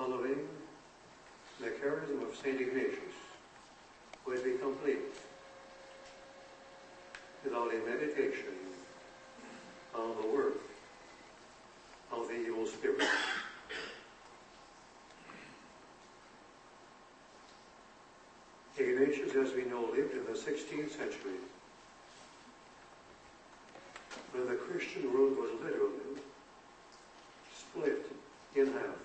following the charism of St. Ignatius would be complete without a meditation on the work of the evil spirit. Ignatius, as we know, lived in the 16th century, when the Christian world was literally split in half.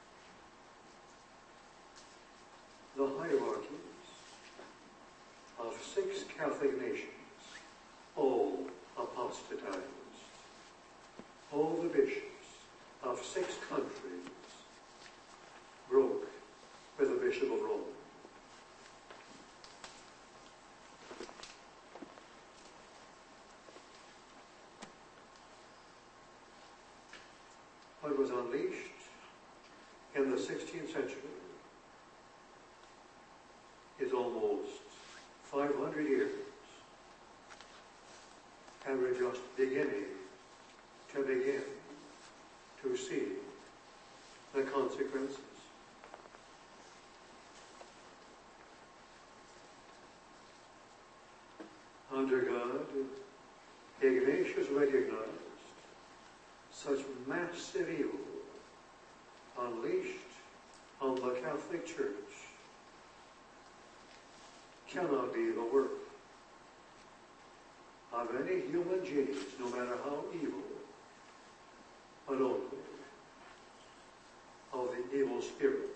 The hierarchies of 6 Catholic nations all apostatized. All the bishops of 6 countries broke with the Bishop of Rome. What was unleashed in the 16th century is almost 500 years, and we're just beginning to see the consequences. Under God, Ignatius recognized such massive evil unleashed on the Catholic Church cannot be the work of any human genius, no matter how evil, but only of the evil spirit.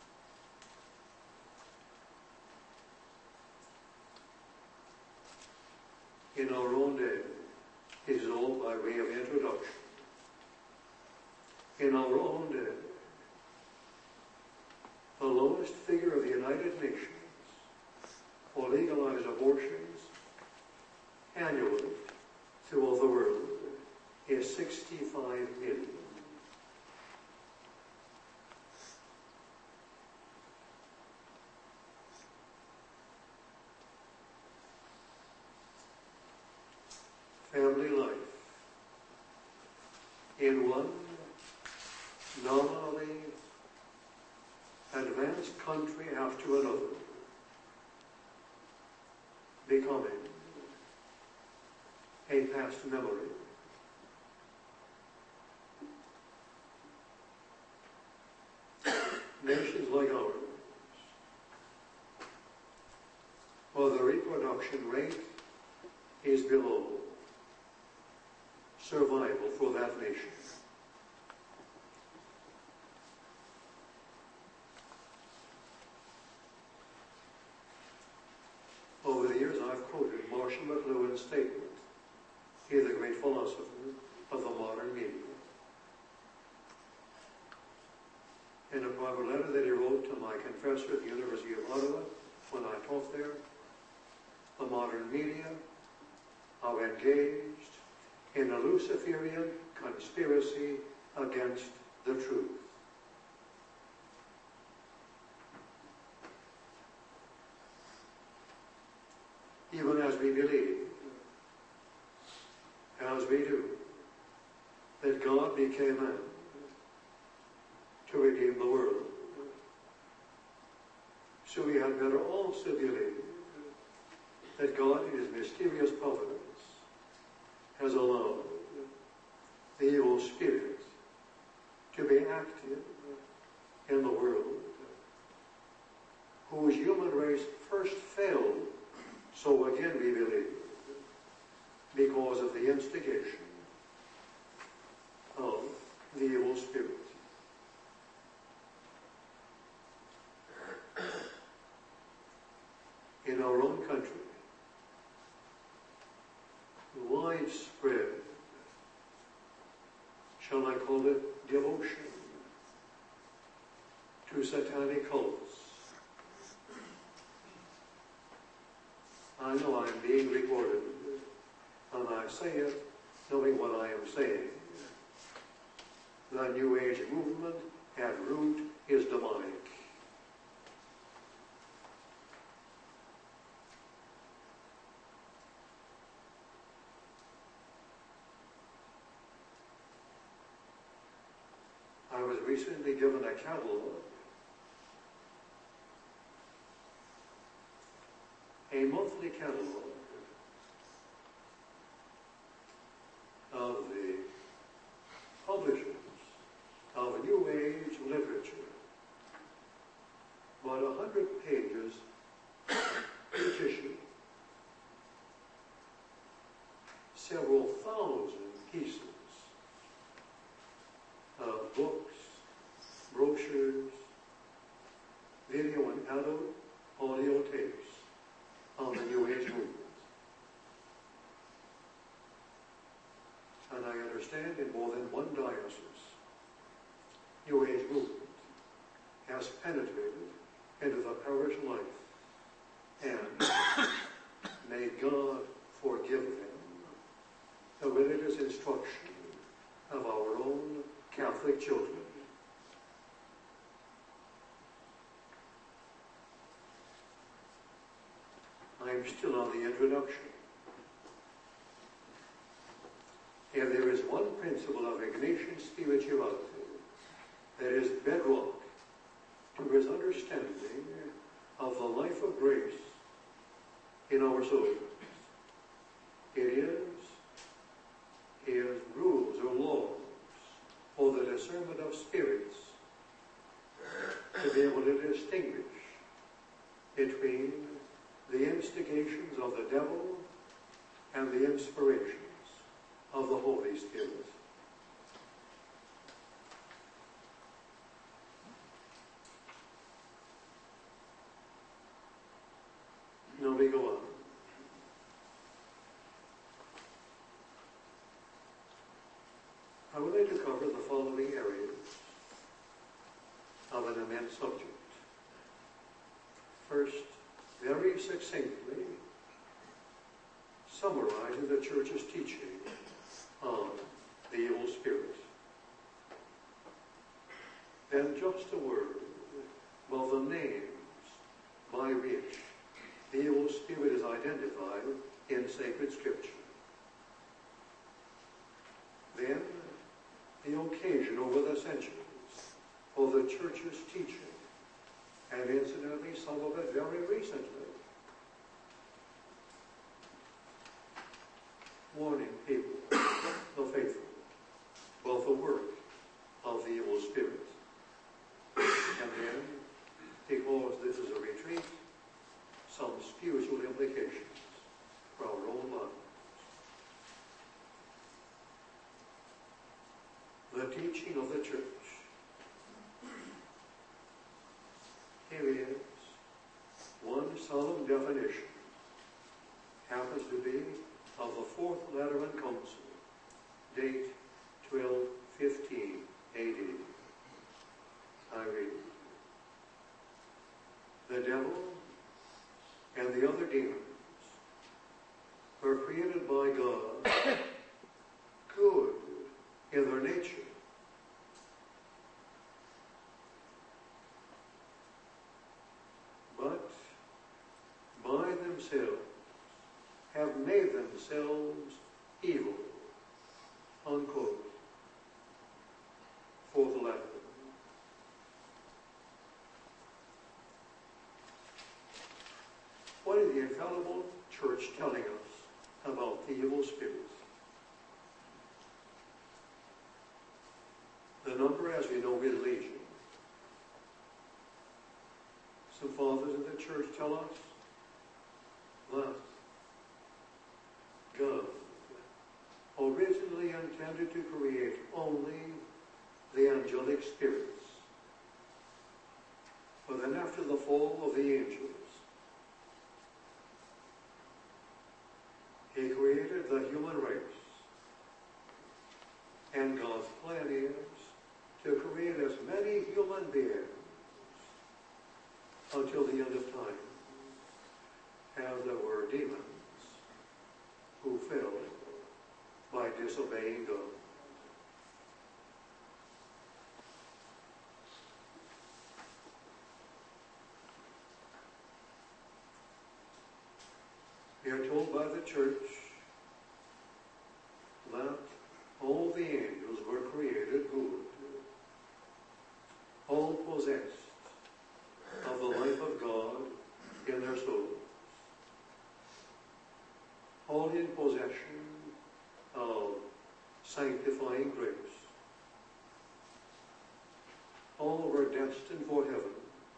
In our own day, it is all by way of introduction. In our own day, the lowest figure of the United Nations will legalize abortions annually throughout the world is 65 million. Family life in one nominally advanced country after another becoming a past memory. Nations like ours, while the reproduction rate is below survival for that nation. Over the years, I've quoted Marshall McLuhan's statement. He is a great philosopher of the modern media. In a private letter that he wrote to my confessor at the University of Ottawa when I taught there, the modern media are engaged in a Luciferian conspiracy against the truth. Even as we believe, as we do, that God became man to redeem the world, so we had better also believe that God, in His mysterious providence, has allowed the evil spirit to be active in the world, whose human race first failed, so again we believe, because of the instigation of the evil spirit. In our own country, widespread, shall I call it, devotion to satanic cults. I know I'm being recorded, and I say it knowing what I am saying. The New Age movement at root is demonic. I was recently given a catalog a monthly catalog of the publishers of New Age literature, about 100 pages each issue, several thousand pieces of books, brochures, video and adult audio tapes on the New Age movement. And I understand in more than one diocese, New Age movement has penetrated into the parish life, and may God forgive them the religious instruction of our own Catholic children. I'm still on the introduction. And there is one principle of Ignatian spirituality that is bedrock to his understanding of the life of grace in our souls. It is his rules or laws for the discernment of spirits to be able to distinguish between the instigations of the devil and the inspirations of the Holy Spirit. Now we go on. I would like to cover the following areas of an immense subject. First, very succinctly, summarizing the Church's teaching on the evil spirit. Then just a word about the names by which the evil spirit is identified in sacred scripture. Then the occasion over the centuries of the Church's teaching, and incidentally some of it very recently, warning people, the faithful, about the work of the evil spirit. And then, because this is a retreat, some spiritual implications for our own lives. The teaching of the Church. Here is one solemn definition. Happens to be of the Fourth Lateran Council, date 1215 AD. I read, the devil and the other demons were created by God, good in their nature, but by themselves have made themselves evil, unquote, for the Latin. What is the infallible Church telling us about the evil spirits? The number, as we know, is legion. Some fathers of the Church tell us that God originally intended to create only the angelic spirits. But then after the fall of the angels, He created the human race. And God's plan is to create as many human beings until the end of time as there were demons who fell by disobeying God. We are told by the Church that all the angels were created good, all possessed of the life of God in their souls. in possession of sanctifying grace. All were destined for heaven,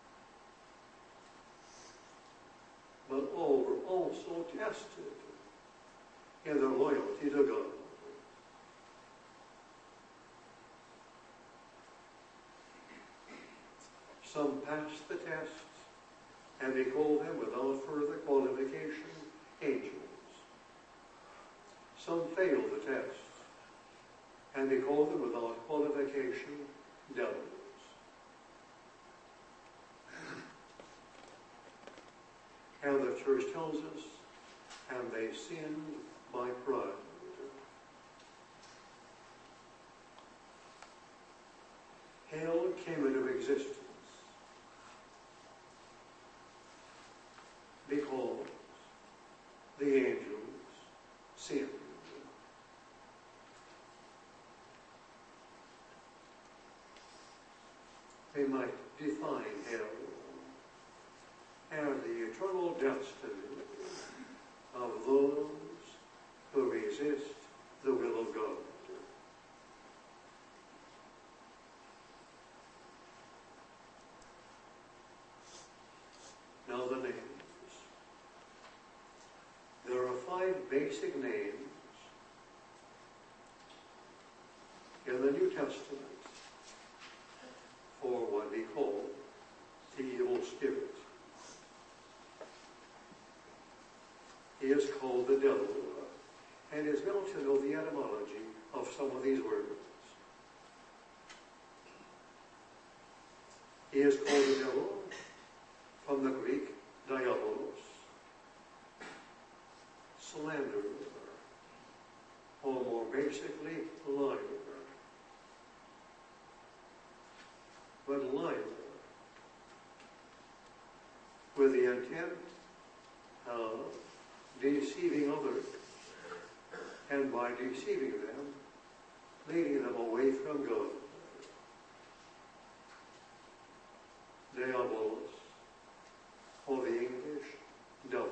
but all were also tested in their loyalty to God. Some passed the tests, and we call them without further qualification angels. Some failed the tests, and we call them without qualification devils. And the church tells us, and they sinned by pride. Hell came into existence because the angels sinned. We might define hell as the eternal destiny of those who resist the will of God. Now the names. There are 5 basic names in the New Testament for what we call the evil spirit. He is called the devil, and it is well to know the etymology of some of these words. He is called the devil from the Greek diabolos, slanderer, or more basically, liar. But liar, with the intent of deceiving others, and by deceiving them, leading them away from God. Diabolos, or the English devil.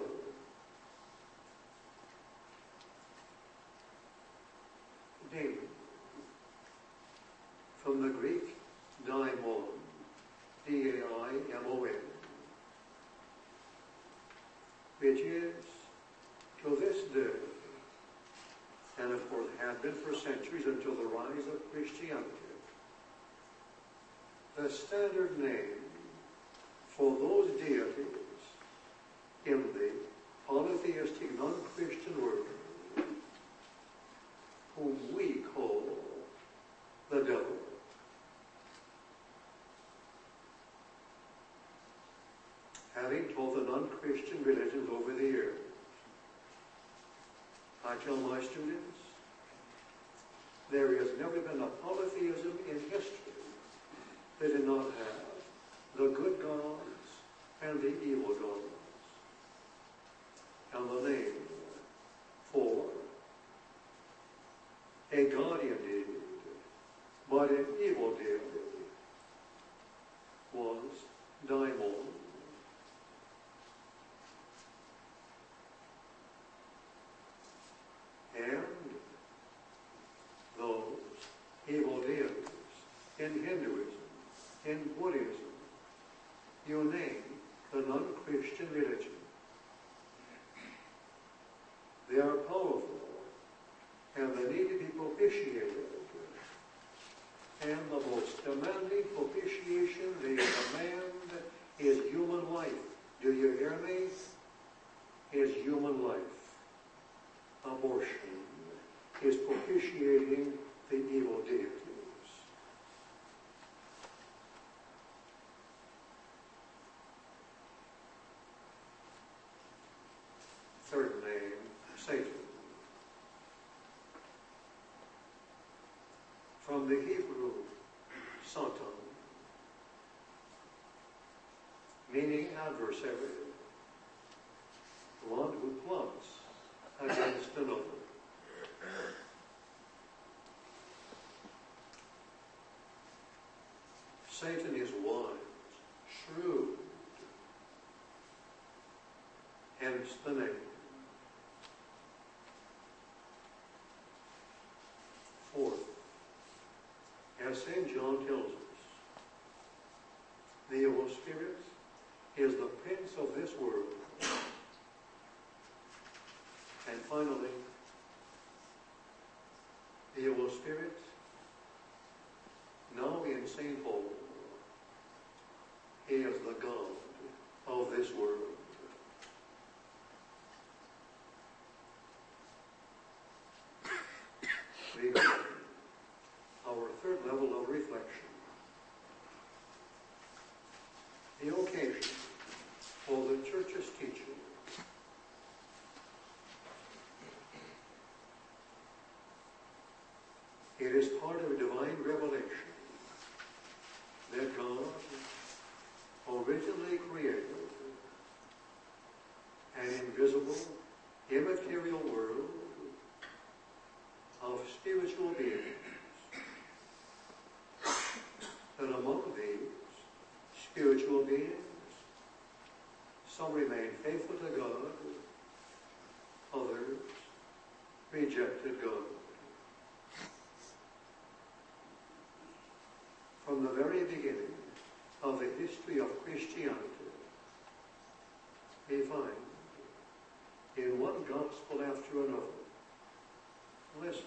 Daemon, from the Greek daimon, D-A-I-M-O-N, which is, to this day, and of course had been for centuries until the rise of Christianity, the standard name for those deities in the polytheistic non-Christian world whom we call the devil. Having taught the non-Christian religions over the years, I tell my students, there has never been a polytheism in history that did not have the good gods and the evil gods. And the name for a god indeed, but an evil deity, was daimon. And those evil deities in Hinduism, in Buddhism, you name the non-Christian religion, they are powerful and they need to be propitiated. And the most demanding propitiation they demand is human life. Do you hear me? Is human life. Abortion is propitiating the evil deities. Third name, Satan. From the Hebrew, Satan, meaning adversary, one who plots against another. Satan is wise, shrewd, hence the name. as St. John tells us, the evil spirit is the prince of this world. And finally, the evil spirit, now in St. Paul, he is the God of this world. Our third level of reflection. The occasion for the Church's teaching. It is part of divine revelation that God originally created an invisible, immaterial world of spiritual beings. And among these spiritual beings, some remain faithful to God, others rejected God. From the very beginning of the history of Christianity, we find in one gospel after another, listen,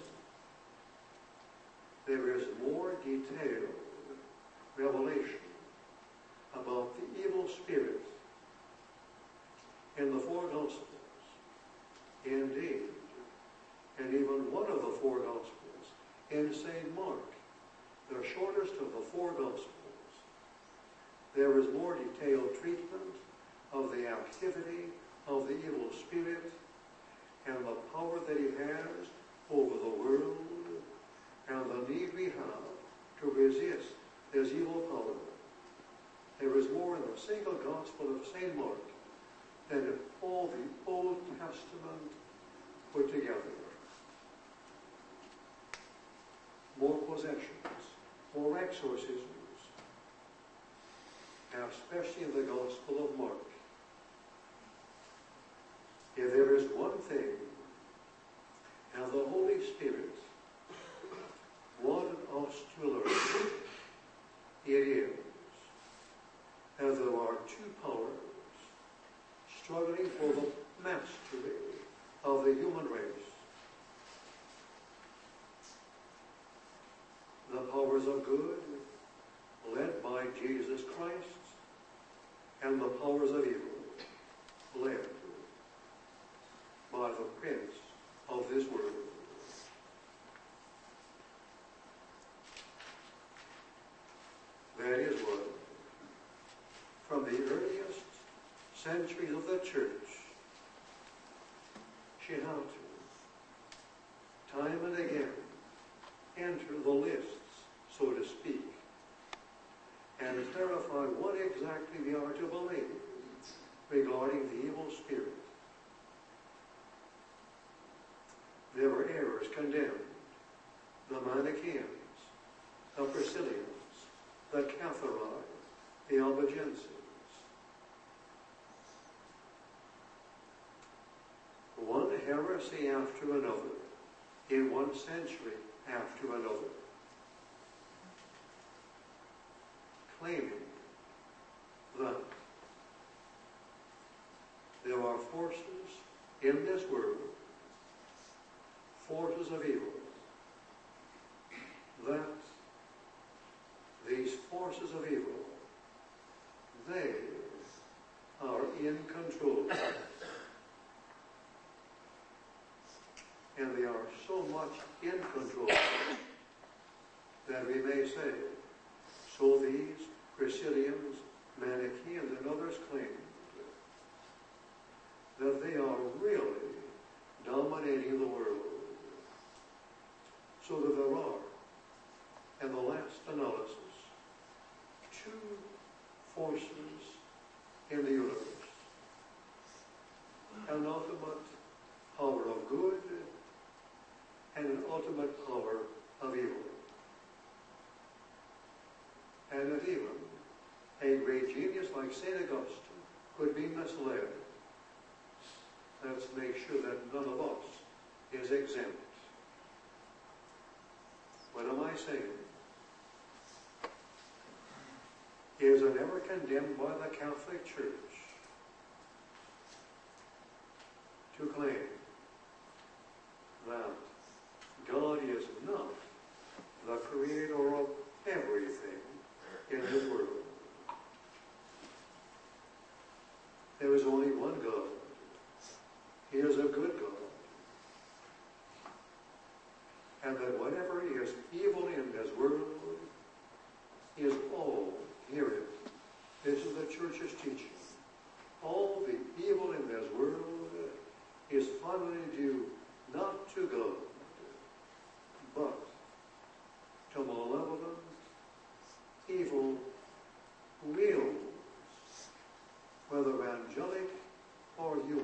there is more detailed revelation about the evil spirit in the four Gospels. Indeed, and even one of the four Gospels, in St. Mark, the shortest of the four Gospels, there is more detailed treatment of the activity of the evil spirit and the power that he has over the world and the need we have to resist his evil power. There is more in the single Gospel of St. Mark than in all the Old Testament put together. More possessions, more exorcisms, and especially in the Gospel of Mark. If there is one thing, and the Holy Spirit wanted us to learn, it is that there are two powers struggling for the mastery of the human race. The powers of good, led by Jesus Christ, and the powers of evil, led by the prince of this world. That is what, from the earliest centuries of the Church, she had to, time and again, enter the lists, so to speak, and clarify what exactly we are to believe regarding the evil spirit. There were errors condemned: the Manichaeans, the Priscillians, the Cathari, the Albigenses. One heresy after another, in one century after another, claiming that there are forces in this world, forces of evil, that these forces of evil, they are in control. And they are so much in control that we may say, so these Priscillians, Manichaeans, and others claim that they are really dominating the world. So that there are, in the last analysis, two forces in the universe: an ultimate power of good and an ultimate power of evil. And that even a great genius like St. Augustine could be misled. Let's make sure that none of us is exempt. What am I saying? is never condemned by the Catholic Church to claim that God is not the creator of everything in this world. There is only one God. He is a good God. And that whatever is evil in this world is all, hear it, this is the Church's teaching, all the evil in this world is finally due not to God, but to malevolent, evil wills, whether angelic or human.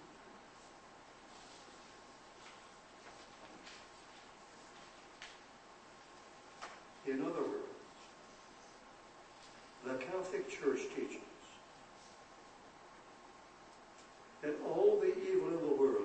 In other words, the Catholic Church teaches that all the evil in the world,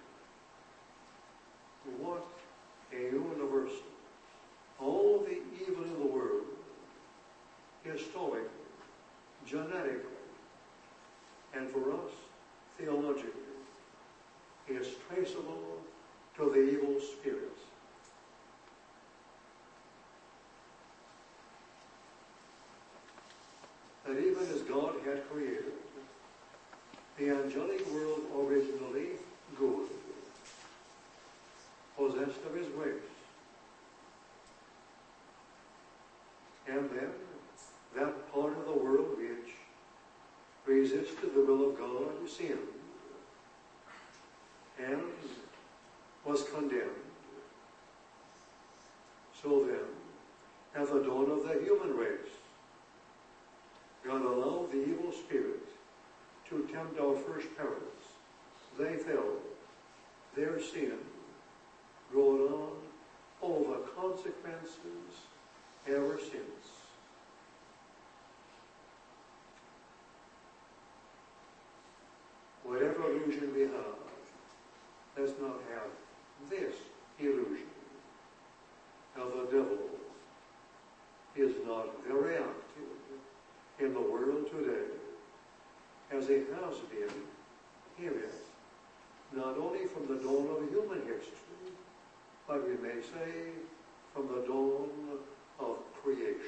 what a universal, all the evil in the world, historically, genetically, and for us, theologically, is traceable to the evil spirits. That even as God had created the angelic world originally good, possessed of his grace, and then that part of the world which resisted the will of God sinned and was condemned. So then, at the dawn of the human race, God allowed the evil spirit to tempt our first parents. They fell. Their sin brought on all the consequences ever since. Whatever illusion we have, let's not have this illusion. Now the devil is not very active in the world today, as he has been, hear it, not only from the dawn of human history, but we may say from the dawn of creation.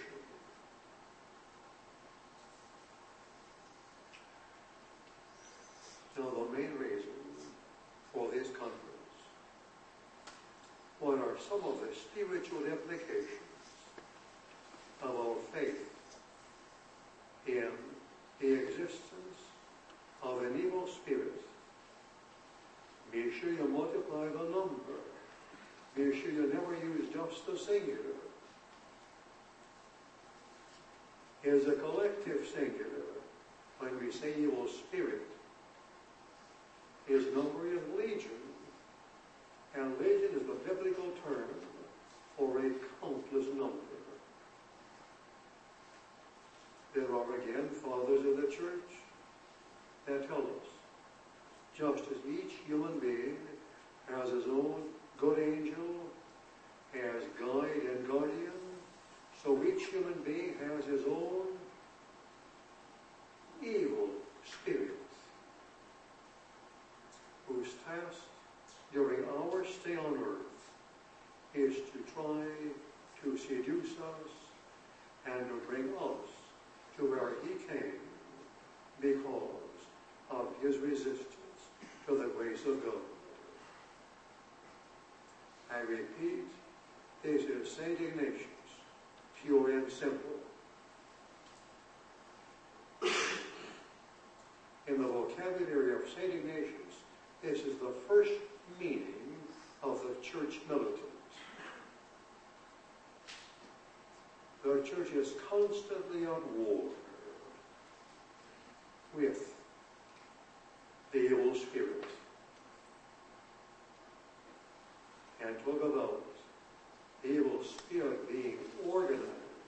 Now the main reason for this conference, what are some of the spiritual implications of our faith in the existence of an evil spirit? Be sure you multiply the number. Be sure you never use just the singular. It is a collective singular when we say evil spirit. His number is legion, and legion is the biblical term for a countless number. There are again fathers of the church that tell us, just as each human being has his own good angel, has guide and guardian, so each human being has his own evil spirit, whose task during our stay on earth is to try to seduce us and to bring us to where he came because of his resistance to the grace of God. I repeat, this is St. Ignatius, pure and simple. In the vocabulary of St. Ignatius, this is the first meaning of the church militant. The church is constantly on war with the evil spirit. And talk about the evil spirit being organized.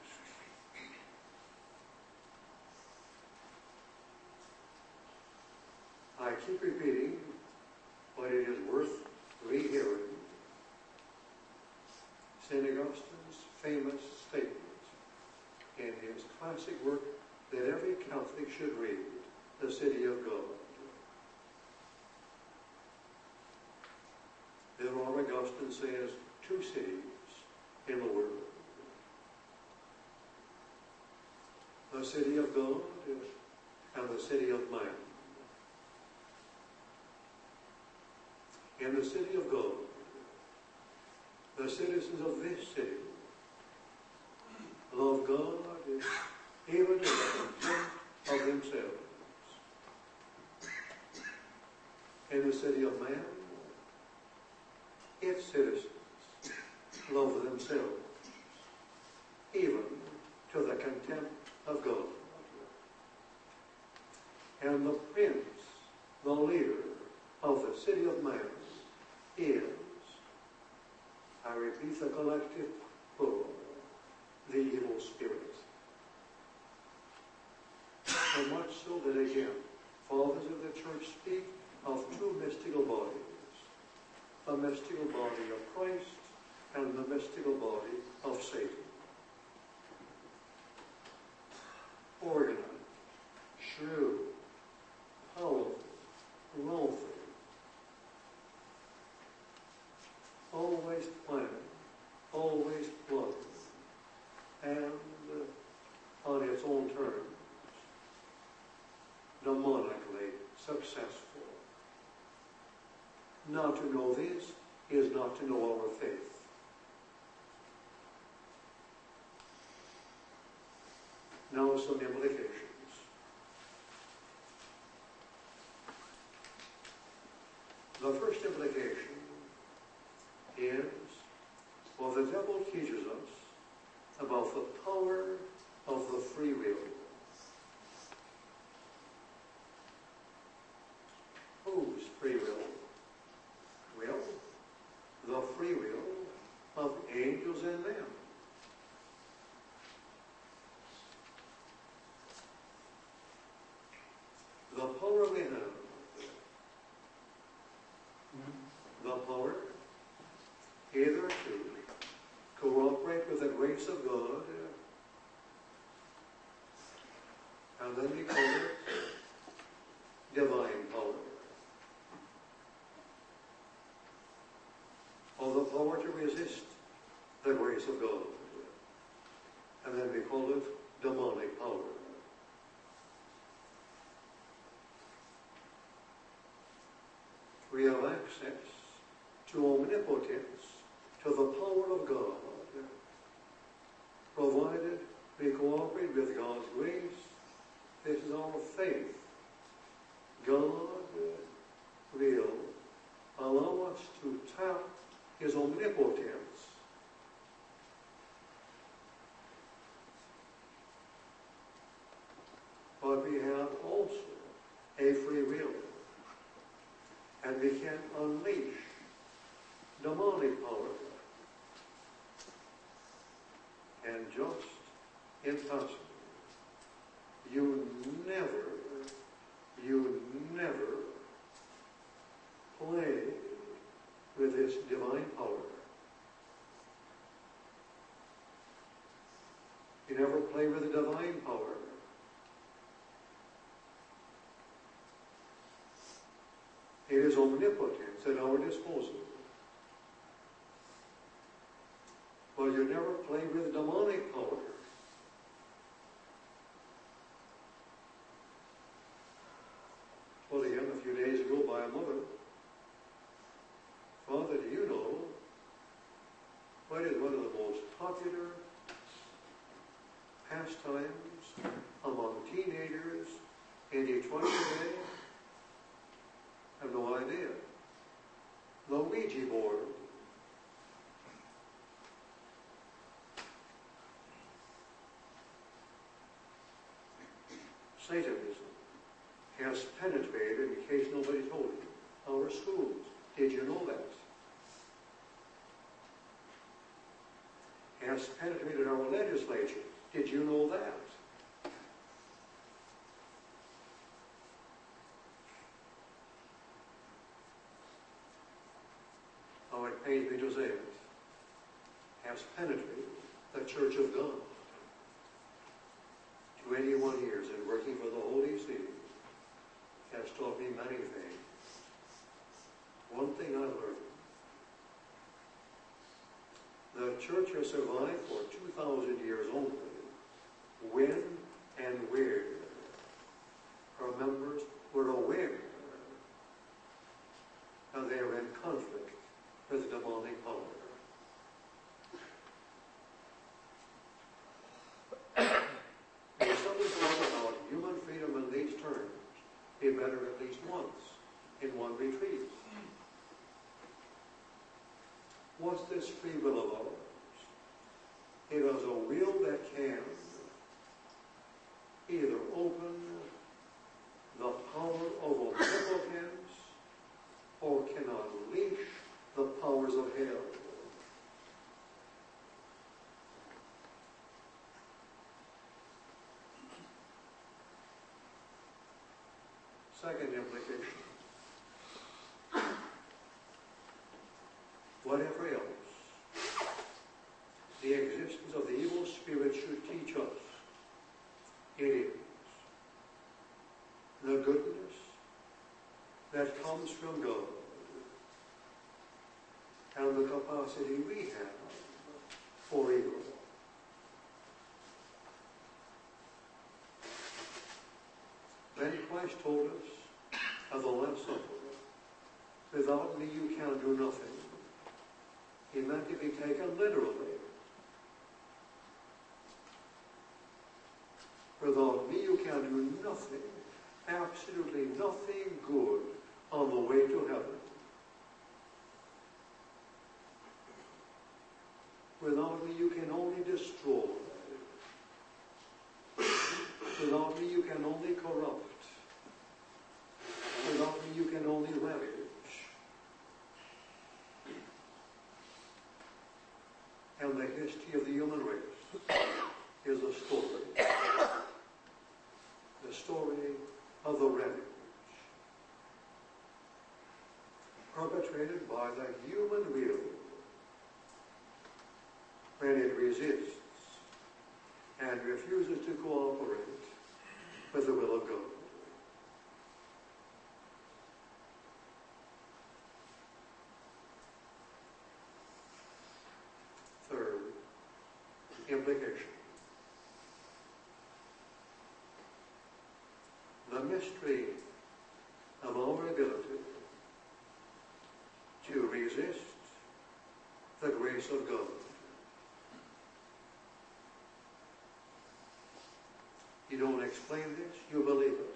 I keep repeating, but it is worth rehearing St. Augustine's famous statement in his classic work, that every Catholic should read, The City of God. Therefore, Augustine says, two cities in the world. The city of God and the city of man. In the city of God, the citizens of this city love God even to the contempt of themselves. In the city of man, its citizens love themselves even to the contempt of God. And the prince, the leader of the city of man is, I repeat the collective plural, the evil spirit. So much so that again, fathers of the church speak of two mystical bodies, the mystical body of Christ and the mystical body of Satan. Organized, shrewd, powerful, wealthy, always planning, always plotting, and on its own terms, demonically successful. Not to know this is not to know our faith. Now some implications. The first implication is, well, the devil teaches us about the power of the free will. Whose free will? Well, the free will of angels and men. The power we have, the power either to cooperate with the grace of God, and then we call it divine power, or the power to resist the grace of God, and then we call it demonic power. We have access to omnipotence, to the power of God, provided we cooperate with God's grace. This is our faith. God will allow us to tap His omnipotence. But we have also a free will. And we can unleash demonic power. And just impossible. You never play with this divine power. You never play with the divine power. It is omnipotence at our disposal. Well, you never play with demonic power. Well, again, a few days ago by a mother, Father, do you know what is one of the most popular pastimes among teenagers in Detroit today? I have no idea. The Ouija board. Satanism has penetrated, in case nobody told you, our schools. Did you know that? Has penetrated our legislature. Did you know that? Oh, it pains me to say it. Has penetrated the Church of God. 21 years in taught me many things. One thing I learned: the church has survived for 2,000 years only when and where her members were aware that they were in conflict with demonic power. If somebody talks about human freedom in these terms, he better at least once in one retreat. What's this free will of ours? It is a will that can either open the power of omnipotence or can unleash the powers of hell. Second implication: whatever else the existence of the evil spirit should teach us, it is the goodness that comes from God and the capacity we have for evil. Then Christ told us at the Last Supper, without me you can do nothing. He meant to be taken literally. Without me you can do nothing, absolutely nothing good on the way to heaven. Without me you can only destroy. Without me you can only corrupt. Without me you can only ravage. And the history of the human race is a story. The story of the ravage perpetrated by the human will when it resists and refuses to cooperate with the will of God. Third implication: the mystery of our ability to resist the grace of God. You don't explain this, you believe it.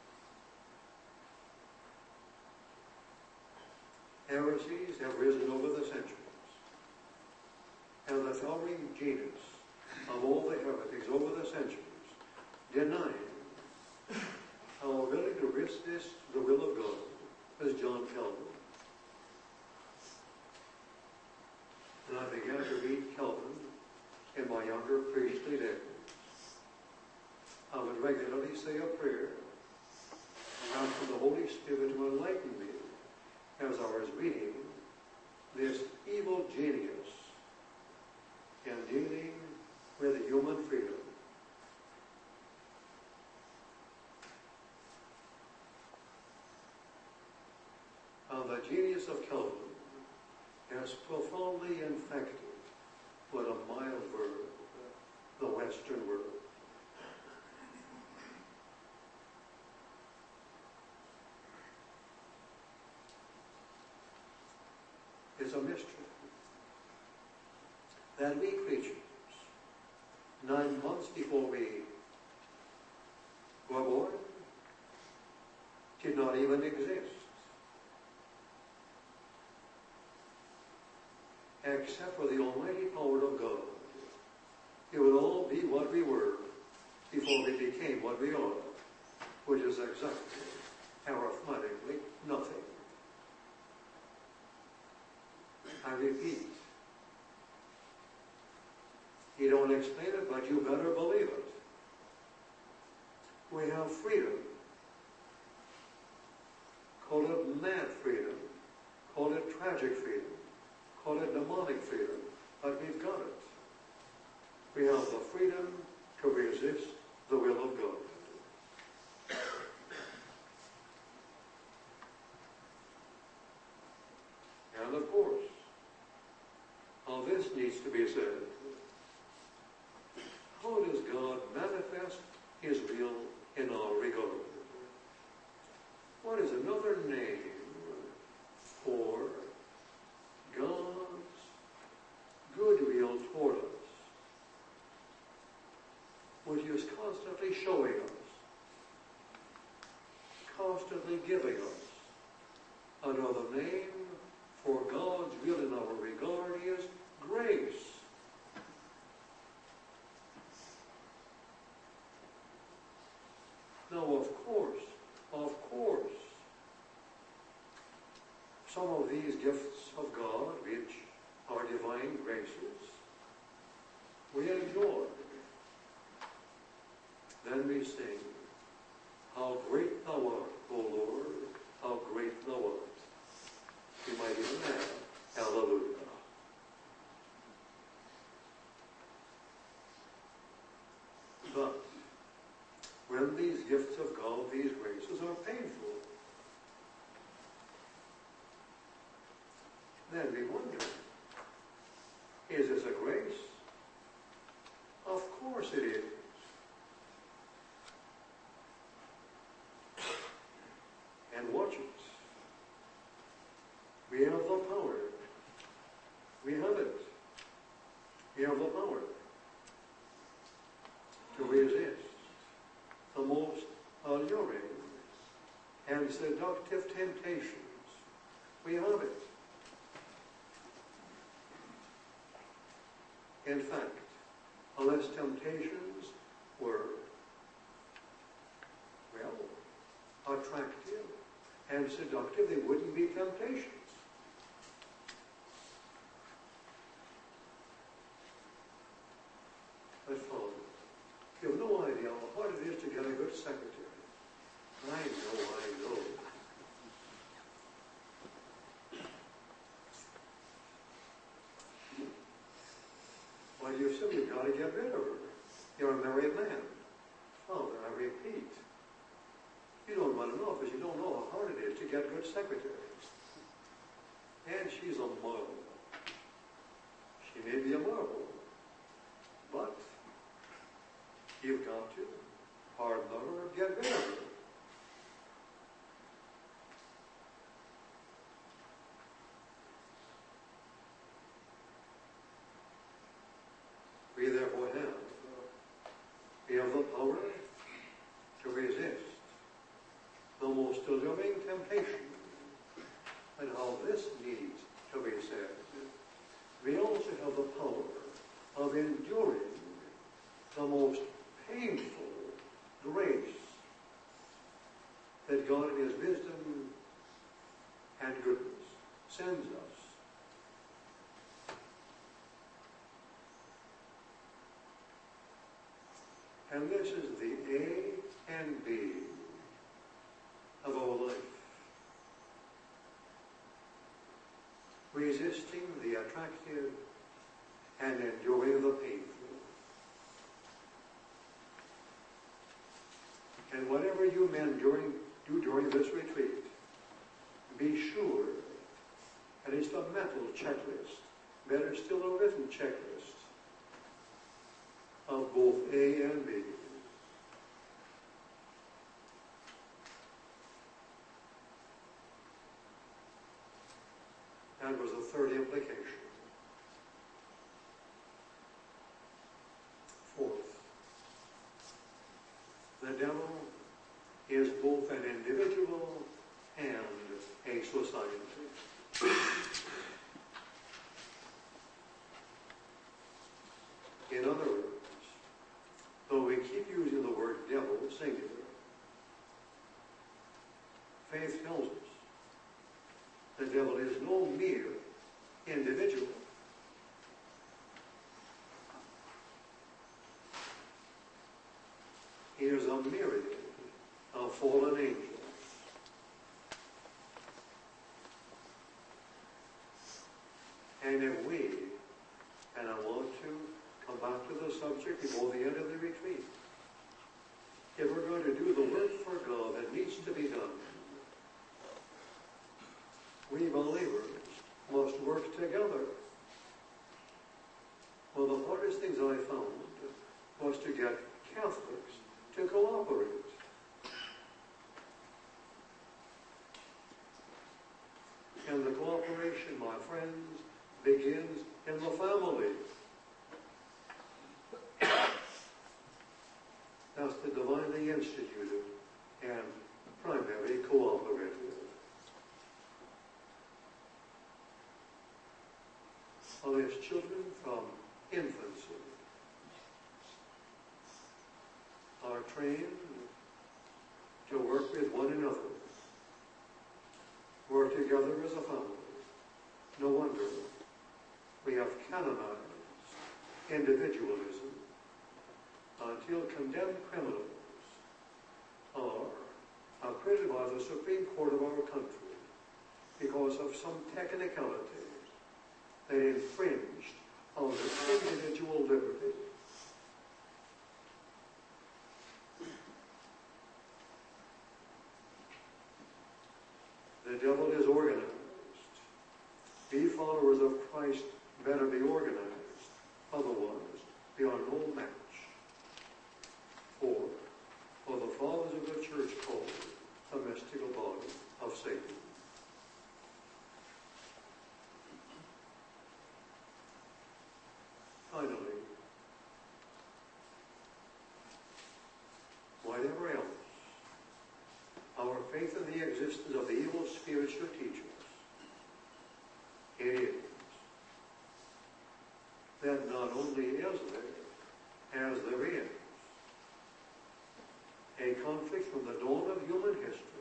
Heresies have risen over the centuries, and the towering genius of all the heretics over the centuries denying our ability to resist the will of God is John Calvin. And I began to read Calvin in my younger priestly days. I would regularly say a prayer, asking the Holy Spirit to enlighten me as I was reading this evil genius in dealing with human freedom. And the genius of Calvin has profoundly infected, with a mild word, the Western world. It's a mystery that we creatures, 9 months before we were born, did not even exist, except for the almighty power of God. It would all be what we were before we became what we are, which is exactly, arithmetically, nothing. I repeat, you don't explain it, but you better believe it. We have freedom. Call it mad freedom. Call it tragic freedom. Call it demonic freedom. But we've got it. We have the freedom to resist the will of God. And of course, how this needs to be said. How does God manifest His will in our regard? What is another name for God's goodwill toward us, which He is constantly showing us, constantly giving us? Another name for God's will in our regard is grace. Now, of course, some of these gifts of God, which are divine graces, we enjoy. Then we sing, how great thou art, O Lord, how great thou art. You might even add, hallelujah. But when these gifts of God, these graces, are painful, then we wonder, is this a grace? Of course it is. And watch it. We have the power. We have it. We have the power to resist the most alluring and seductive temptations. We have it. In fact, unless temptations were, well, attractive and seductive, they wouldn't be temptations. But Father, you have no idea how hard it is to get a good secretary. I know. Well, you said you've got to get rid of her. You're a married man. Father, I repeat, you don't run an office, you don't know how hard it is to get good secretaries. And she's a marvel. She may be a marvel, but you've got to pardon her or get rid of her. We therefore have the power to resist the most alluring temptation. And how this needs to be said. We also have the power of enduring the most painful grace that God in His wisdom and goodness sends us. And this is the A and B of our life. Resisting the attractive and enduring the painful. And whatever you men do during this retreat, be sure that it's a mental checklist, better still a written checklist of both A and B. That was the third implication. Fourth, the devil is both an individual and a society. In other words, though we keep using the word devil singular, faith tells us the devil is no mere individual. He is a myriad of fallen angels. And if we, and I want to come back to the subject before the end of the retreat, if we're going to do the work for God that needs to be done, we believers must work together. One of the hardest things I found was to get Catholics to cooperate. And the cooperation, my friends, begins in the family. That's the divinely instituted and primarily cooperative. As children from infancy are trained to work with one another, work together as a family. No wonder we have canonized individualism until condemned criminals are acquitted by the Supreme Court of our country because of some technicality that infringed on their individual liberty. The devil is organized. Be followers of Christ better be organized. Otherwise, we are no match for the fathers of the church called the mystical body of Satan. Finally, whatever else our faith in the existence of the evil spirit should teach us, it is that not only is there, as there is, a conflict from the dawn of human history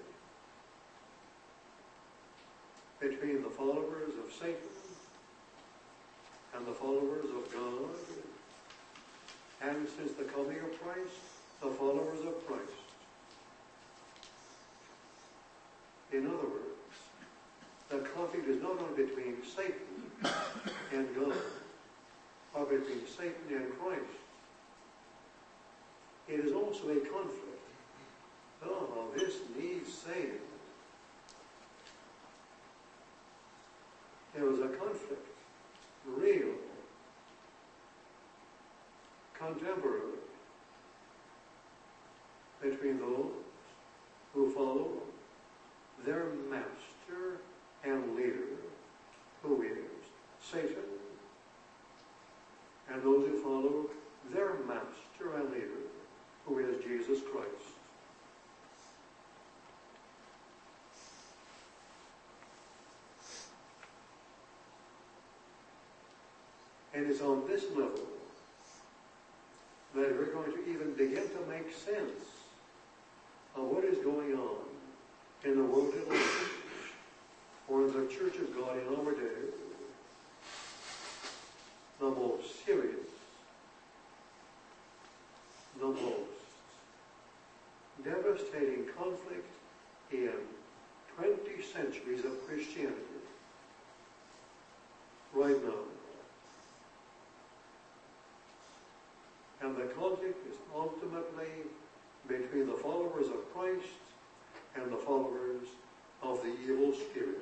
between the followers of Satan and the followers of God, and since the coming of Christ, the followers of Christ. In other words, the conflict is not only between Satan and God, but between Satan and Christ. It is also a conflict. Oh, this needs saying. There was a conflict, real, contemporary, between those who follow their master and leader, who is Satan, and those who follow their master and leader, who is Jesus Christ. And it's on this level that we're going to even begin to make sense of what is going on in the world at large, or in the Church of God in our day. The most serious, the most devastating conflict in 20 centuries of Christianity right now. And the conflict is ultimately between the followers of Christ and the followers of the evil spirit.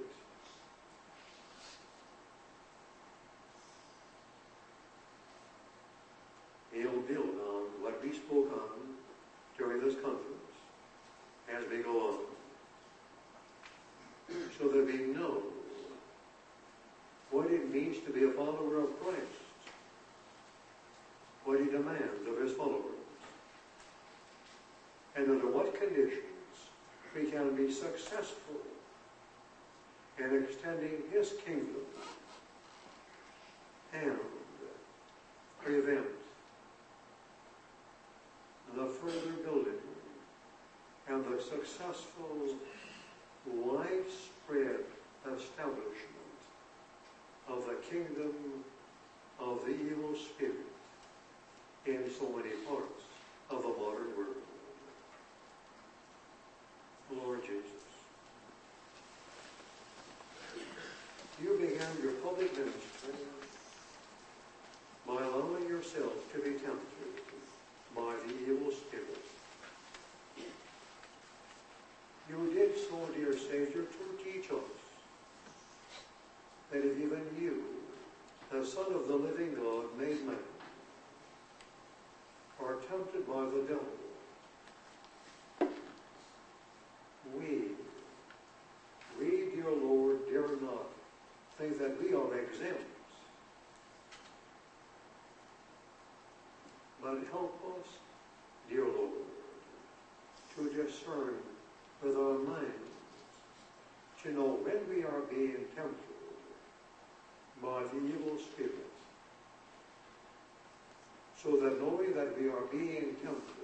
He'll build on what we spoke on during this conference as we go on, so that we know what it means to be a follower of Christ, what he demands of his followers, and under what conditions we can be successful in extending his kingdom and prevent the further building and the successful, widespread establishment of the kingdom of the evil spirit in so many parts of the modern world. Lord Jesus, you began your public ministry by allowing yourself to be tempted by the evil spirit. You did so, dear Savior, to teach us that if even you the Son of the living God made man, are tempted by the devil, we, dear Lord, dare not think that we are exempt, but help us, dear Lord, to discern with our minds, to know when we are being tempted by the evil spirit, so that knowing that we are being tempted,